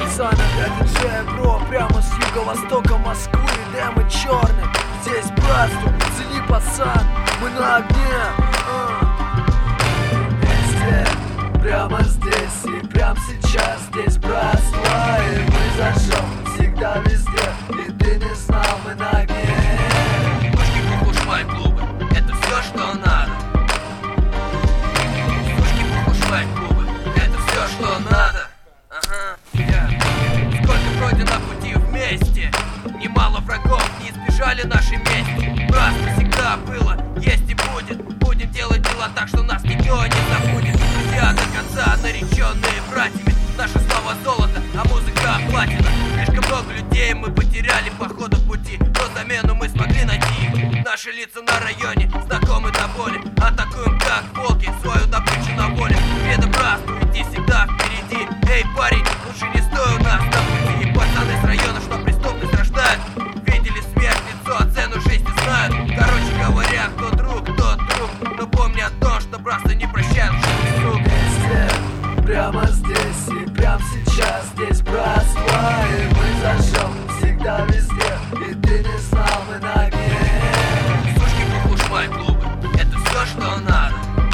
пацаны для диджея Бро, прямо с юго-востока Москвы, демо черный. Здесь братство, цени, пацан, мы на огне. Везде, прямо здесь и прямо сейчас. Здесь братство, и мы зажжем всегда везде. И ты не знал, мы на огне. Пушки, пухушмай, клубы, это все, что надо. Пушки, пухушмай, клубы, это все, что надо. Ага, Сколько пройдено пути вместе, немало врагов не избежали нашей мести. Братство всегда было, есть и будет. Будем делать дела так, что нас никто не забудет. Друзья до конца, нареченные братьями. Наша слава золото, а музыка платина. Слишком много людей мы потеряли по ходу пути, но замену мы смогли найти. Наши лица на районе знакомы до боли. Атакуем как волки свою добычу на воле. Веда братству, иди всегда впереди. Эй, парень, лучше не стой у нас на пути. Пацаны с района, что преступность рождают, видели смерть, лицо, цену жизни знают. Короче говоря, кто друг, тот друг. Но помни о том, что братство не прощает лживых сук. Везде, прямо здесь и прямо сейчас. Здесь братство, и мы зажжем всегда везде. И ты не знал, мы на огне. Сушки, пухушмай, клубы, это все, что надо.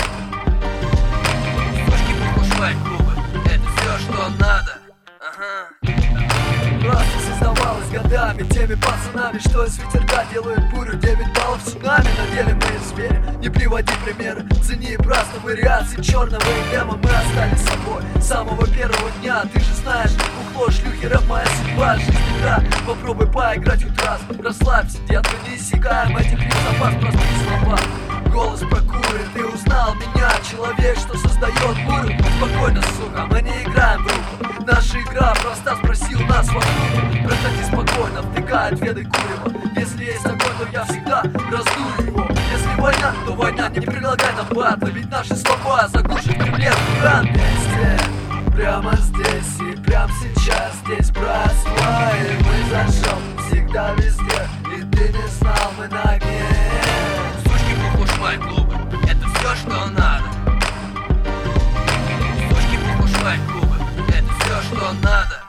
Сушки, пухушмай, клубы, это все, что надо. Ага. Братство создавалось годами теми пацанами, что из ветерка делают бурю. 9 баллов цунами на деле мы звери. Не приводи примеры, цени братство вариации черного и демо. Мы остались собой с самого первого дня. Ты же знаешь, ухло, шлюхи, рэп, моя судьба, жизнь игра. Попробуй поиграть хоть раз, расслабься, детка, не иссякаем этих риф запас, простые слова. Голос прокурит, ты узнал меня, человек, что создает бурю. Спокойно, сука, мы не играем в руку. Наша игра проста, спросил нас вокруг. Проходи спокойно, втыкай отведай курева. Если есть огонь, то я всегда раздую его. Если война, то война, не предлагай нам батла. Ведь наши слова заглушат Кремль, уран. Везде, прямо здесь и прямо сейчас. Здесь братство, и мы зажжем всегда везде. И ты не знал, мы на огне. Сушки, пухушмай, клубы, это все, что надо. Сушки, пухушмай, клубы, это все, что надо.